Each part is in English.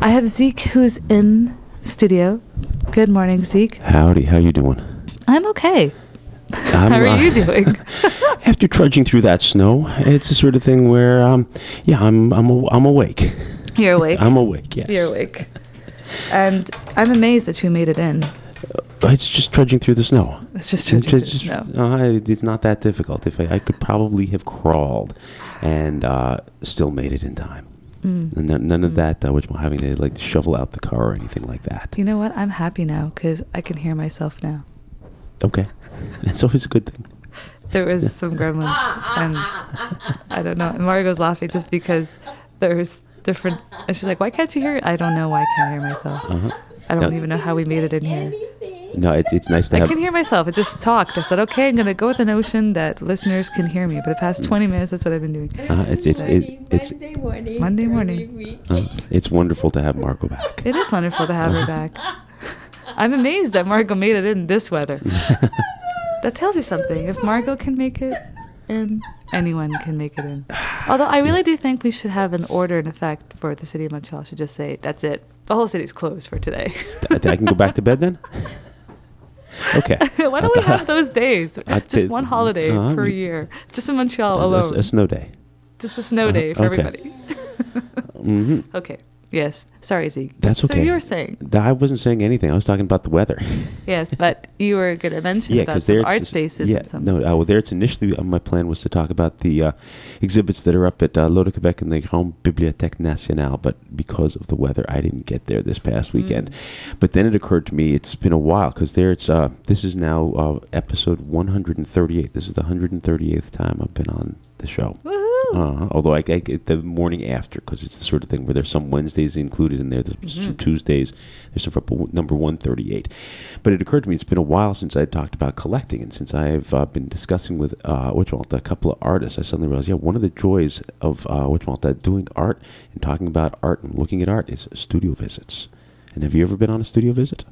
I have Zeke, who's in studio. Good morning, Zeke. Howdy, how you doing? I'm okay. How are you doing? After trudging through that snow, it's the sort of thing where, I'm awake. You're awake? I'm awake, yes. You're awake. And I'm amazed that you made it in. It's just trudging through the snow. It's just trudging through the snow. It's not that difficult. If I could probably have crawled and still made it in time. And none of that, which I'm having to like shovel out the car or anything like that. You know what? I'm happy now because I can hear myself now. Okay. That's always a good thing. There was some gremlins, and I don't know. And Margot's laughing just because there's different. And she's like, "Why can't you hear it?" I don't know why I can't hear myself. I don't even know how we made it in here. No, it's nice to have... I can hear myself. It just talked. I said, okay, I'm going to go with the notion that listeners can hear me. For the past 20 minutes, that's what I've been doing. It's Monday morning. It's wonderful to have Margot back. It is wonderful to have her back. I'm amazed that Margot made it in this weather. That tells you something. If Margot can make it in, anyone can make it in. Although I really do think we should have an order in effect for the city of Montreal. Should just say, that's it. The whole city's closed for today. I can go back to bed then? Okay. Why don't we have those days? Just one holiday per year. Just in Montreal alone. A snow day. Just a snow day for everybody. Okay. Yes. Sorry, Zeke. That's okay. So you were saying? I wasn't saying anything. I was talking about the weather. Yes, but you were going to mention about some art spaces and something. No, there it's initially, my plan was to talk about the exhibits that are up at L'Auto-Québec and the Grande Bibliothèque Nationale, but because of the weather, I didn't get there this past weekend. But then it occurred to me, it's been a while, because this is now episode 138. This is the 138th time I've been on the show. Woohoo! Although I get the morning after, because it's the sort of thing where there's some Wednesdays included in there, there's some Tuesdays, there's some for number 138. But it occurred to me it's been a while since I talked about collecting, and since I've been discussing with a couple of artists, I suddenly realized, one of the joys of doing art and talking about art and looking at art is studio visits. And have you ever been on a studio visit?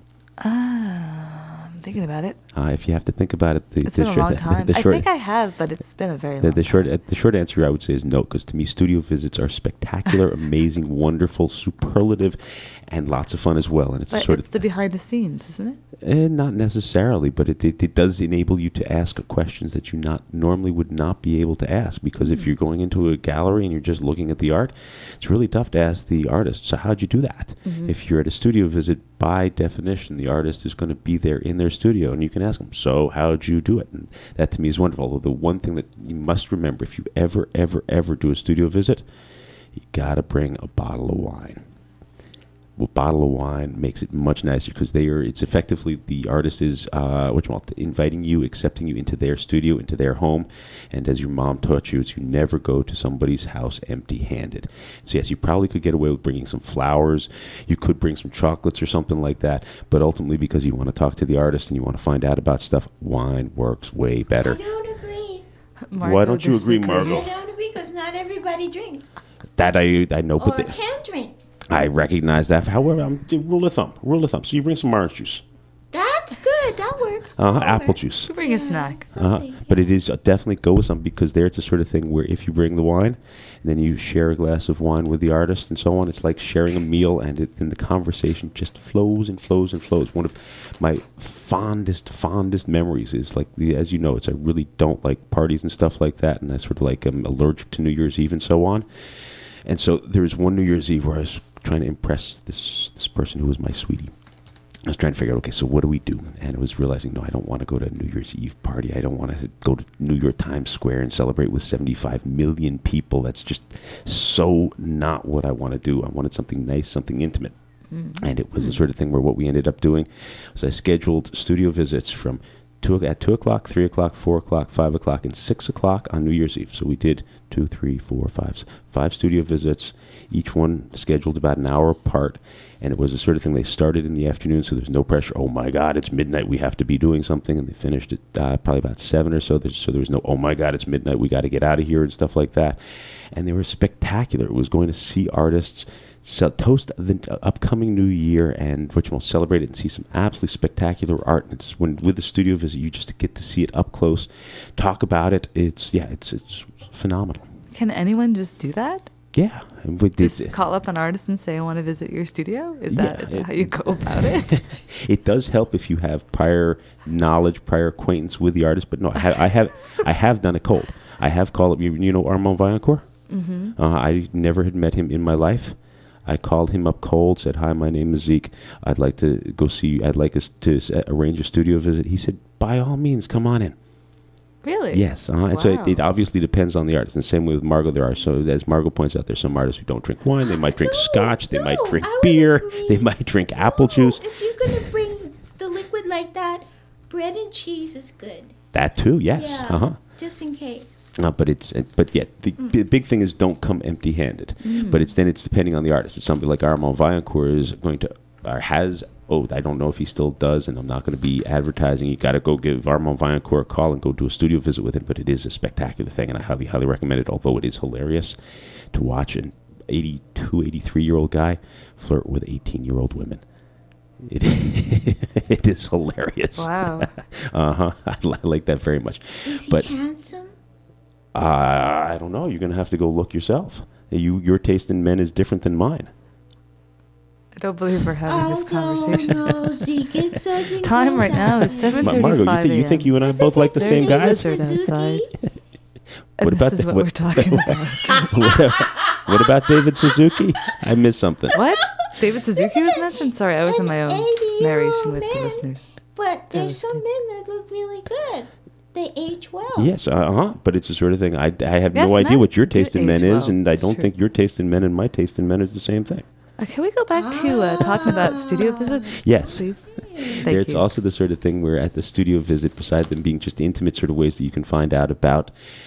I'm thinking about it. If you have to think about it, it's been a long time. I think I have, but it's been a very long time. The short answer I would say is no, because to me, studio visits are spectacular, amazing, wonderful, superlative, and lots of fun as well. And it's the behind the scenes, isn't it? Not necessarily, but it does enable you to ask questions that you normally would not be able to ask, because if you're going into a gallery and you're just looking at the art, it's really tough to ask the artist, so how'd you do that? If you're at a studio visit, by definition, the artist is going to be there in their studio, and you can ask them, so how'd you do it? And that to me is wonderful. Although the one thing that you must remember, if you ever do a studio visit, you got to bring a bottle of wine. A bottle of wine makes it much nicer, because it's effectively the artist is inviting you, accepting you into their studio, into their home. And as your mom taught you, you never go to somebody's house empty-handed. So yes, you probably could get away with bringing some flowers. You could bring some chocolates or something like that. But ultimately, because you want to talk to the artist and you want to find out about stuff, wine works way better. I don't agree. Margot, why don't you agree, Margot? I don't agree, because not everybody drinks. That I know, or can drink. I recognize that. However, rule of thumb. So you bring some orange juice. That's good. That works. Apple juice. You bring a snack. But it is definitely go with something, because there it's a sort of thing where if you bring the wine, and then you share a glass of wine with the artist and so on, it's like sharing a meal, and then the conversation just flows and flows and flows. One of my fondest memories is as you know, I really don't like parties and stuff like that, and I sort of I'm allergic to New Year's Eve and so on. And so there was one New Year's Eve where I was trying to impress this person who was my sweetie. I was trying to figure out, okay, so what do we do? And I was realizing, no, I don't want to go to a New Year's Eve party. I don't want to go to New York Times Square and celebrate with 75 million people. That's just so not what I want to do. I wanted something nice, something intimate. And it was the sort of thing where what we ended up doing was I scheduled studio visits from 2 o'clock, 3 o'clock, 4 o'clock, 5 o'clock, and 6 o'clock on New Year's Eve. So we did 2, 3, 4, 5 studio visits, each one scheduled about an hour apart. And it was the sort of thing, they started in the afternoon, so there's no pressure. Oh, my God, it's midnight. We have to be doing something. And they finished at probably about 7 or so. So there was no, oh, my God, it's midnight. We got to get out of here and stuff like that. And they were spectacular. It was going to see artists toast the upcoming new year and celebrate it and see some absolutely spectacular art. And it's with the studio visit, you just get to see it up close, talk about it. It's phenomenal. Can anyone just do that? Yeah. And we did- Just call up an artist and say, I want to visit your studio? Is Yeah, that how you go about it? It does help if you have prior knowledge, prior acquaintance with the artist. But no, I have done it cold. I have called up. You know Armand Vaillancourt? Mm-hmm. I never had met him in my life. I called him up cold, said, "Hi, my name is Zeke. I'd like to go see you. I'd like us to arrange a studio visit." He said, "By all means, come on in." Really? Yes. And so Wow. it obviously depends on the artist. And the same way with Margot, there are, so as Margot points out, there's some artists who don't drink wine. They might drink scotch. They might drink I would beer. agree. They might drink apple juice. If you're going to bring the liquid like that, bread and cheese is good. That too, yes. Yeah. Uh-huh. Just in case. But yeah, the big thing is don't come empty-handed. But it's depending on the artist. It's somebody like Armand Vaillancourt is going to, or has, I don't know if he still does, and I'm not going to be advertising. You got to go give Armand Vaillancourt a call and go do a studio visit with him. But it is a spectacular thing, and I highly, highly recommend it, although it is hilarious to watch an 82, 83-year-old guy flirt with 18-year-old women. It is hilarious. Wow. I like that very much. Is he But handsome? I don't know. You're going to have to go look yourself. Your taste in men is different than mine. I don't believe we're having this conversation. No, Zeke, it doesn't Time go right now is that way. 7:35 Margot, you think you and I Is both it like the There's same a guys? lizard outside. And What this about is the- what what- we're talking about. What about David Suzuki? I missed something. What? David Suzuki was mentioned? Sorry, I was in my own 80-year-old narration with the man. listeners. But there's was some good. men that look really good. They age well. Yes, but it's the sort of thing. I have Yes, no idea men what your do taste in men age is, well. and I It's don't true. think your taste in men and my taste in men is the same thing. Can we go back to talking about studio visits? Yes. Please. Thank There's you. also the sort of thing where at the studio visit, beside them being just intimate sort of ways that you can find out about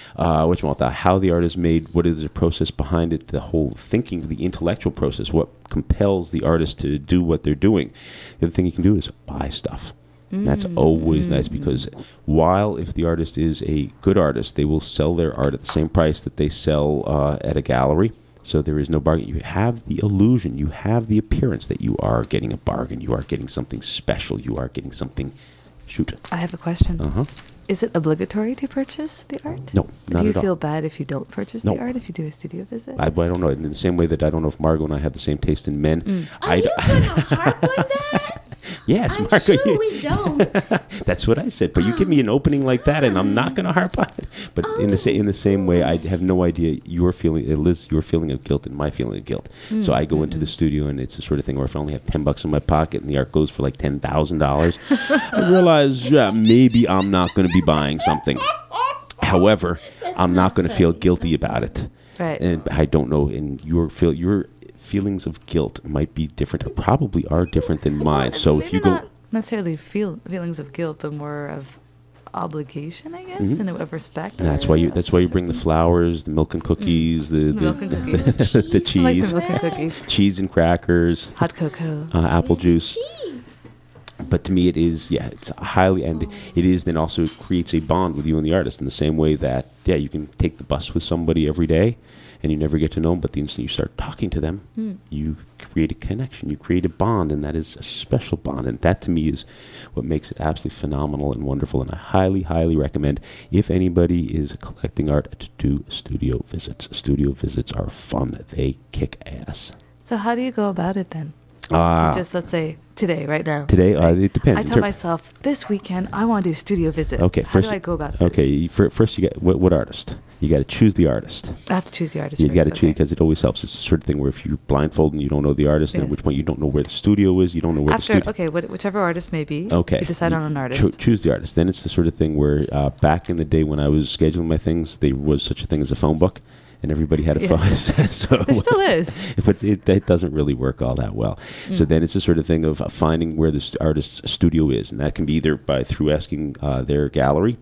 how the art is made, what is the process behind it, the whole thinking, the intellectual process, what compels the artist to do what they're doing. The other thing you can do is buy stuff. And that's always nice because while if the artist is a good artist, they will sell their art at the same price that they sell at a gallery. So there is no bargain. You have the illusion, you have the appearance that you are getting a bargain. You are getting something special. You are getting something. Shoot. I have a question. Uh-huh. Is it obligatory to purchase the art? No, not Do you at all. feel bad if you don't purchase No. the art if you do a studio visit? I don't know. In the same way that I don't know if Margot and I have the same taste in men. Are you going to harp on that? Yes, I'm Margot. sure we don't. That's what I said. But you give me an opening like that, and I'm not going to harp on it. But in the same way, I have no idea your feeling, Liz, your feeling of guilt and my feeling of guilt. So I go into the studio, and it's the sort of thing where if I only have $10 in my pocket and the art goes for like $10,000, I realize maybe I'm not going to be buying something. However, I'm not going to feel guilty about it. Right. And I don't know. And your feelings of guilt might be different, or probably are different than mine. So if Maybe you go. not necessarily feelings of guilt, but more of obligation, I guess, and of respect. And that's or why you bring the certain- flowers, the milk and cookies, the milk and cookies. the I like the cheese, milk and cookies. cheese and crackers, Hot cocoa. apple juice. Gee. But to me, it is it's highly, and it is then also creates a bond with you and the artist in the same way that you can take the bus with somebody every day, and you never get to know them, but the instant you start talking to them, you create a connection, you create a bond, and that is a special bond, and that to me is what makes it absolutely phenomenal and wonderful. And I highly, highly recommend if anybody is collecting art to do studio visits. Studio visits are fun; they kick ass. So how do you go about it then? Ah. So just let's say today, right now. Today, say, it depends. I In tell ter- myself this weekend I want to do a studio visit. Okay, how first do I go about this? Okay, first you get what artist? You got to choose the artist. I have to choose the artist. You got to first, choose okay. because it always helps. It's the sort of thing where if you're blindfolded and you don't know the artist, then at Yes. which point you don't know where the studio is, you don't know where After the studio. okay, whichever artist may be. Okay. You decide on an artist. Choose the artist. Then it's the sort of thing where back in the day when I was scheduling my things, there was such a thing as a phone book, and everybody had a Yes. phone. So There still is. but that doesn't really work all that well. So then it's the sort of thing of finding where the artist's studio is, and that can be either through asking their gallery.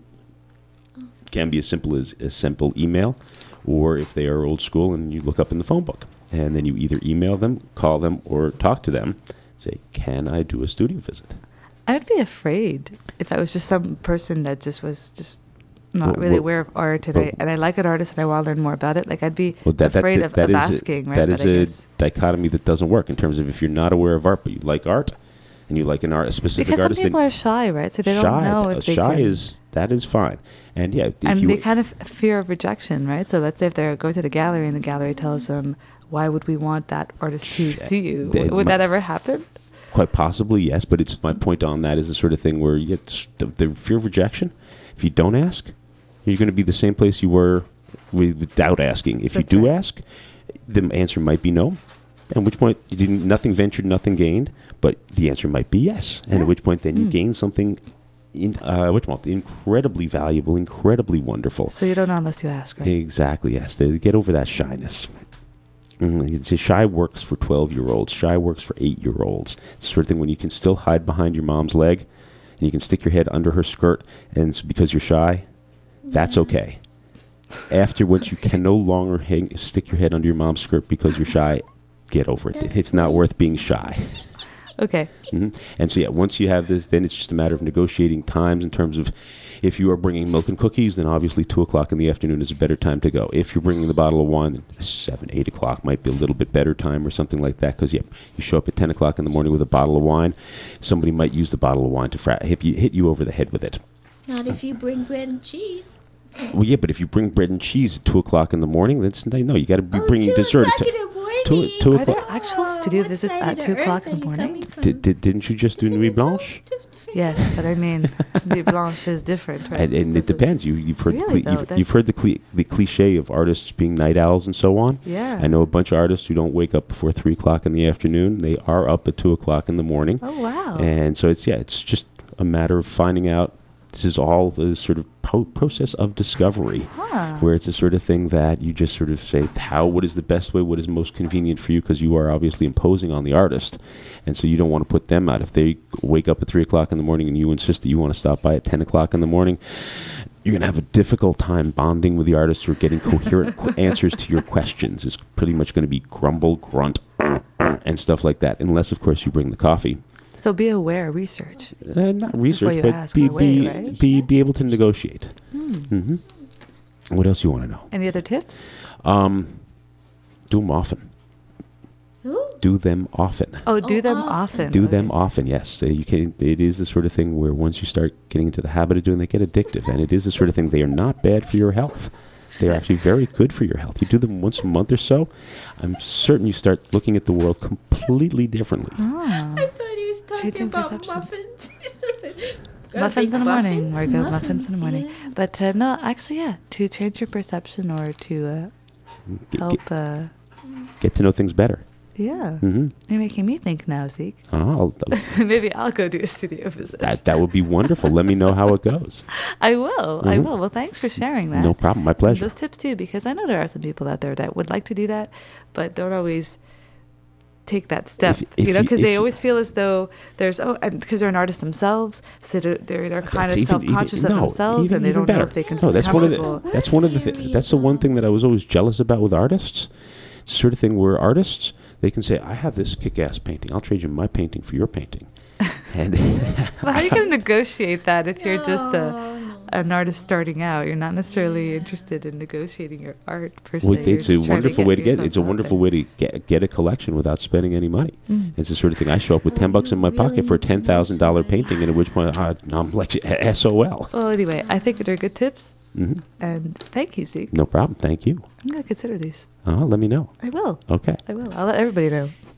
Can be as simple as a simple email, or if they are old school, and you look up in the phone book, and then you either email them, call them, or talk to them. Say, can I do a studio visit? I would be afraid if I was just some person that just was just not Well, really well, aware of art and well- I like an artist and I want to learn more about it. Like I'd be Well, afraid of is asking, right? That But is I a guess- dichotomy that doesn't work in terms of if you're not aware of art but you like art, and and you like a specific Because some artist, people then are shy, right? So they don't shy, know if they shy can. that is fine. And yeah, if And you, they kind of fear of rejection, right? So let's say if they go to the gallery and the gallery tells them, "Why would we want that artist to see you?" Would that ever happen? quite possibly, yes, but it's my point on that is the sort of thing where you get the fear of rejection. If you don't ask, you're going to be the same place you were without asking. If That's you do right. ask, the answer might be no. At which point you didn't, nothing ventured, nothing gained. But the answer might be yes. And at which point then you gain something incredibly valuable, incredibly wonderful. So you don't know unless you ask, right? Exactly, yes. They get over that shyness. Shy works for 12-year-olds. Shy works for 8-year-olds. It's the sort of thing when you can still hide behind your mom's leg and you can stick your head under her skirt and it's because you're shy, that's okay. Afterwards, you can no longer stick your head under your mom's skirt because you're shy. Get over it. It's not worth being shy. Okay. And so, yeah, once you have this, then it's just a matter of negotiating times in terms of if you are bringing milk and cookies, then obviously 2 o'clock in the afternoon is a better time to go. If you're bringing the bottle of wine, then 7, 8 o'clock might be a little bit better time or something like that because, yeah, you show up at 10 o'clock in the morning with a bottle of wine, somebody might use the bottle of wine to hit you over the head with it. Not if you bring bread and cheese. Well, yeah, but if you bring bread and cheese at 2 o'clock in the morning, no, you got to be bringing 2 dessert o'clock at in the morning. 2 Are there o'clock. actual studio What visits side at of 2 the o'clock earth in the are you morning? coming from? Didn't you just do Nuit Blanche? Yes, but I mean, Nuit Blanche is different, right? And it depends. You've heard Really, though, you've heard the cliche of artists being night owls and so on. Yeah. I know a bunch of artists who don't wake up before 3 o'clock in the afternoon. They are up at 2 o'clock in the morning. Oh, wow. And so it's just a matter of finding out. This is all the sort of process of discovery, where it's a sort of thing that you just sort of say, what is the best way, what is most convenient for you, because you are obviously imposing on the artist, and so you don't want to put them out. If they wake up at 3 o'clock in the morning and you insist that you want to stop by at 10 o'clock in the morning, you're going to have a difficult time bonding with the artist or getting coherent answers to your questions. It's pretty much going to be grumble, grunt, and stuff like that, unless, of course, you bring the coffee. So be aware, research. Not research, you but ask in a way, right? be able to negotiate. What else you want to know? Any other tips? Do them often. Who? Do them often. Oh, do Oh, them often. often. Do Okay. them often, yes. You can. It is the sort of thing where once you start getting into the habit of doing, they get addictive, and it is the sort of thing. They are not bad for your health. They are actually very good for your health. You do them once a month or so, I'm certain you start looking at the world completely differently. Ah. I thought he was talking Changing about perceptions. muffins. Muffins in the morning, Margot. Muffins in the Muffins, morning. yeah. But no, actually, yeah, to change your perception or to Get, help. get to know things better. Yeah. Hmm You're making me think now, Zeke. Maybe I'll go do a studio visit. that would be wonderful. Let me know how it goes. I will. I Mhm. will. Well, thanks for sharing that. No problem. My And pleasure. those tips too, because I know there are some people out there that would like to do that, but don't always take that step. If You know, you- because if they you- always feel as though there's and because they're an artist themselves, so they're kind of That's self-conscious of themselves, and they even don't know better. if they can No, feel that's one of comfortable. the. That's one of the. That's the one thing that I was always jealous about with artists. It's the sort of thing where artists, they can say, "I have this kick-ass painting. I'll trade you my painting for your painting." And Well, how are you going to negotiate that if you're just No. an artist starting out? You're not necessarily interested in negotiating your art per se. well, You're it's a just trying wonderful way to get. yourself It's a out wonderful there. way to get a collection without spending any money. Mm. It's the sort of thing. I show up with $10 in my pocket for a $10,000 painting, and at which point I'm like SOL. Well, anyway, I think they're good tips, Hmm and thank you, Zeke. No problem. Thank you. I'm going to consider these. Let me know. I will. Okay. I will. I'll let everybody know.